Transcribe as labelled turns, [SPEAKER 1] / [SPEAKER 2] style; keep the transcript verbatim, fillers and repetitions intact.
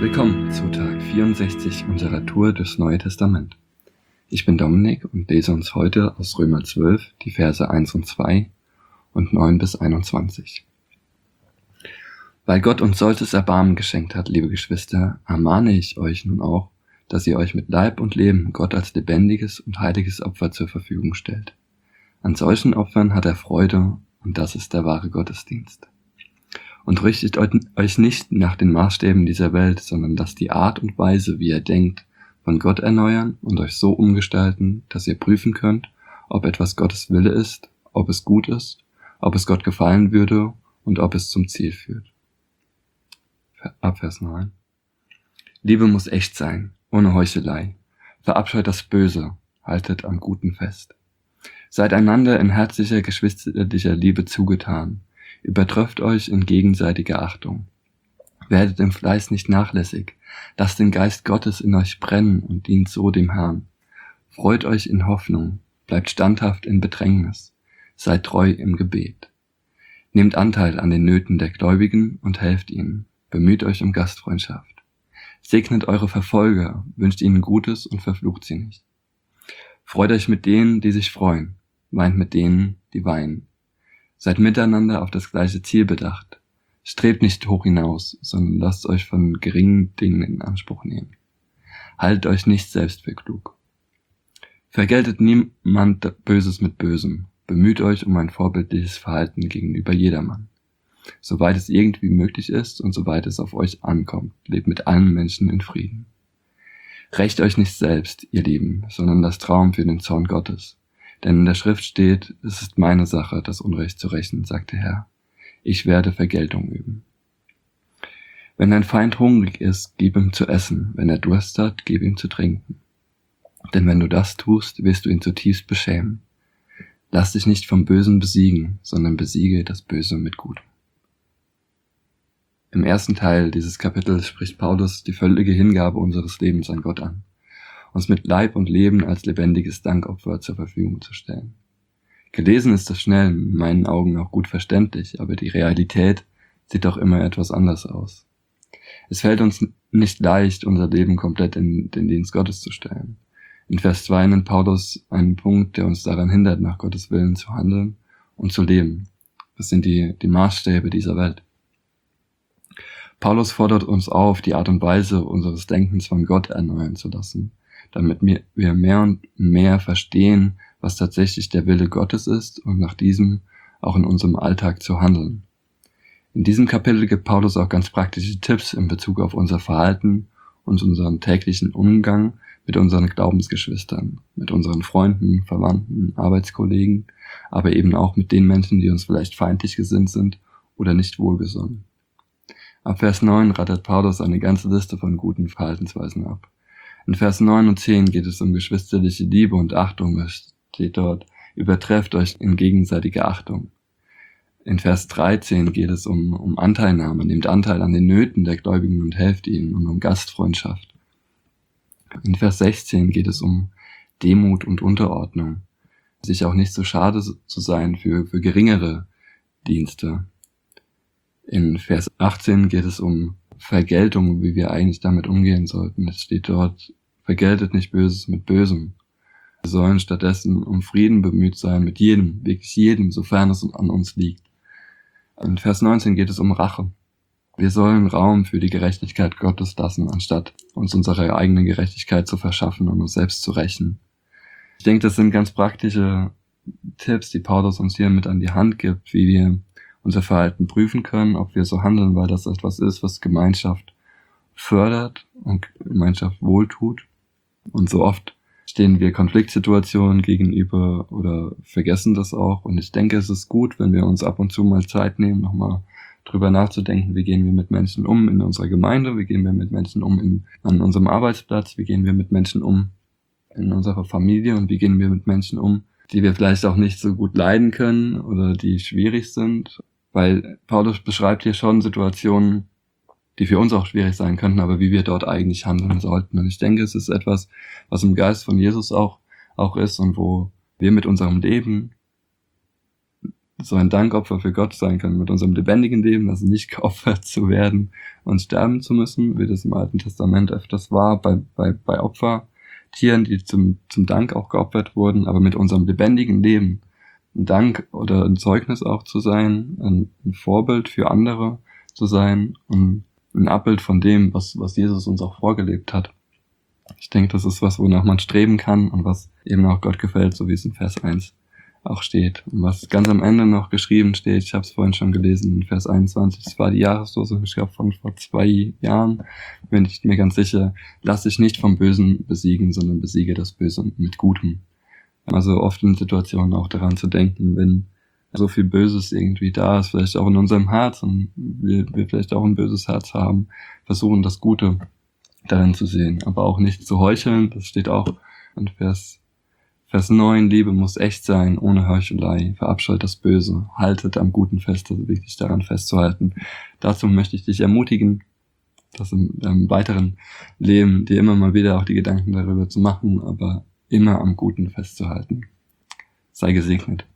[SPEAKER 1] Willkommen zu Tag vierundsechzig unserer Tour durchs Neue Testament. Ich bin Dominik und lese uns heute aus Römer zwölf die Verse eins und zwei und neun bis einundzwanzig. Weil Gott uns solches Erbarmen geschenkt hat, liebe Geschwister, ermahne ich euch nun auch, dass ihr euch mit Leib und Leben Gott als lebendiges und heiliges Opfer zur Verfügung stellt. An solchen Opfern hat er Freude, und das ist der wahre Gottesdienst. Und richtet euch nicht nach den Maßstäben dieser Welt, sondern lasst die Art und Weise, wie ihr denkt, von Gott erneuern und euch so umgestalten, dass ihr prüfen könnt, ob etwas Gottes Wille ist, ob es gut ist, ob es Gott gefallen würde und ob es zum Ziel führt. Ab Vers neun. Liebe muss echt sein, ohne Heuchelei. Verabscheut das Böse, haltet am Guten fest. Seid einander in herzlicher, geschwisterlicher Liebe zugetan. Übertrefft euch in gegenseitiger Achtung. Werdet im Fleiß nicht nachlässig. Lasst den Geist Gottes in euch brennen und dient so dem Herrn. Freut euch in Hoffnung. Bleibt standhaft in Bedrängnis. Seid treu im Gebet. Nehmt Anteil an den Nöten der Gläubigen und helft ihnen. Bemüht euch um Gastfreundschaft. Segnet eure Verfolger, wünscht ihnen Gutes und verflucht sie nicht. Freut euch mit denen, die sich freuen. Weint mit denen, die weinen. Seid miteinander auf das gleiche Ziel bedacht. Strebt nicht hoch hinaus, sondern lasst euch von geringen Dingen in Anspruch nehmen. Haltet euch nicht selbst für klug. Vergeltet niemand Böses mit Bösem. Bemüht euch um ein vorbildliches Verhalten gegenüber jedermann. Soweit es irgendwie möglich ist und soweit es auf euch ankommt, lebt mit allen Menschen in Frieden. Rächt euch nicht selbst, ihr Lieben, sondern lasst Raum für den Zorn Gottes. Denn in der Schrift steht, es ist meine Sache, das Unrecht zu rächen, sagt der Herr. Ich werde Vergeltung üben. Wenn dein Feind hungrig ist, gib ihm zu essen. Wenn er Durst hat, gib ihm zu trinken. Denn wenn du das tust, wirst du ihn zutiefst beschämen. Lass dich nicht vom Bösen besiegen, sondern besiege das Böse mit Gutem. Im ersten Teil dieses Kapitels spricht Paulus die völlige Hingabe unseres Lebens an Gott an, uns mit Leib und Leben als lebendiges Dankopfer zur Verfügung zu stellen. Gelesen ist das schnell, in meinen Augen auch gut verständlich, aber die Realität sieht doch immer etwas anders aus. Es fällt uns nicht leicht, unser Leben komplett in den Dienst Gottes zu stellen. In Vers zwei nennt Paulus einen Punkt, der uns daran hindert, nach Gottes Willen zu handeln und zu leben. Das sind die, die Maßstäbe dieser Welt. Paulus fordert uns auf, die Art und Weise unseres Denkens von Gott erneuern zu lassen, damit wir mehr und mehr verstehen, was tatsächlich der Wille Gottes ist und nach diesem auch in unserem Alltag zu handeln. In diesem Kapitel gibt Paulus auch ganz praktische Tipps in Bezug auf unser Verhalten und unseren täglichen Umgang mit unseren Glaubensgeschwistern, mit unseren Freunden, Verwandten, Arbeitskollegen, aber eben auch mit den Menschen, die uns vielleicht feindlich gesinnt sind oder nicht wohlgesonnen. Ab Vers neun rattert Paulus eine ganze Liste von guten Verhaltensweisen ab. In Vers neun und zehn geht es um geschwisterliche Liebe und Achtung. Es steht dort, übertrefft euch in gegenseitiger Achtung. In Vers dreizehn geht es um, um Anteilnahme, nehmt Anteil an den Nöten der Gläubigen und helft ihnen und um Gastfreundschaft. In Vers sechzehn geht es um Demut und Unterordnung, sich auch nicht so schade zu sein für, für geringere Dienste. In Vers achtzehn geht es um Vergeltung, wie wir eigentlich damit umgehen sollten. Es steht dort, vergeltet nicht Böses mit Bösem. Wir sollen stattdessen um Frieden bemüht sein mit jedem, wirklich jedem, sofern es an uns liegt. In Vers neunzehn geht es um Rache. Wir sollen Raum für die Gerechtigkeit Gottes lassen, anstatt uns unsere eigene Gerechtigkeit zu verschaffen und uns selbst zu rächen. Ich denke, das sind ganz praktische Tipps, die Paulus uns hier mit an die Hand gibt, wie wir unser Verhalten prüfen können, ob wir so handeln, weil das etwas ist, was Gemeinschaft fördert und Gemeinschaft wohltut. Und so oft stehen wir Konfliktsituationen gegenüber oder vergessen das auch. Und ich denke, es ist gut, wenn wir uns ab und zu mal Zeit nehmen, nochmal drüber nachzudenken, wie gehen wir mit Menschen um in unserer Gemeinde, wie gehen wir mit Menschen um in, an unserem Arbeitsplatz, wie gehen wir mit Menschen um in unserer Familie und wie gehen wir mit Menschen um, die wir vielleicht auch nicht so gut leiden können oder die schwierig sind. Weil Paulus beschreibt hier schon Situationen, die für uns auch schwierig sein könnten, aber wie wir dort eigentlich handeln sollten. Und ich denke, es ist etwas, was im Geist von Jesus auch, auch ist und wo wir mit unserem Leben so ein Dankopfer für Gott sein können mit unserem lebendigen Leben, also nicht geopfert zu werden und sterben zu müssen, wie das im Alten Testament öfters war, bei, bei, bei Opfertieren, die zum, zum Dank auch geopfert wurden, aber mit unserem lebendigen Leben ein Dank oder ein Zeugnis auch zu sein, ein, ein Vorbild für andere zu sein und ein Abbild von dem, was, was Jesus uns auch vorgelebt hat. Ich denke, das ist was, wonach man streben kann und was eben auch Gott gefällt, so wie es in Vers eins auch steht. Und was ganz am Ende noch geschrieben steht, ich habe es vorhin schon gelesen, in Vers einundzwanzig, das war die Jahreslosung, ich glaube von vor zwei Jahren, bin ich mir ganz sicher, lass dich nicht vom Bösen besiegen, sondern besiege das Böse mit Gutem. Also oft in Situationen auch daran zu denken, wenn so viel Böses irgendwie da ist, vielleicht auch in unserem Herz und wir, wir vielleicht auch ein böses Herz haben, versuchen das Gute darin zu sehen, aber auch nicht zu heucheln, das steht auch in Vers Vers neun, Liebe muss echt sein, ohne Heuchelei, verabscheut das Böse, haltet am Guten fest, also wirklich daran festzuhalten. Dazu möchte ich dich ermutigen, das im, im weiteren Leben dir immer mal wieder auch die Gedanken darüber zu machen, aber immer am Guten festzuhalten. Sei gesegnet.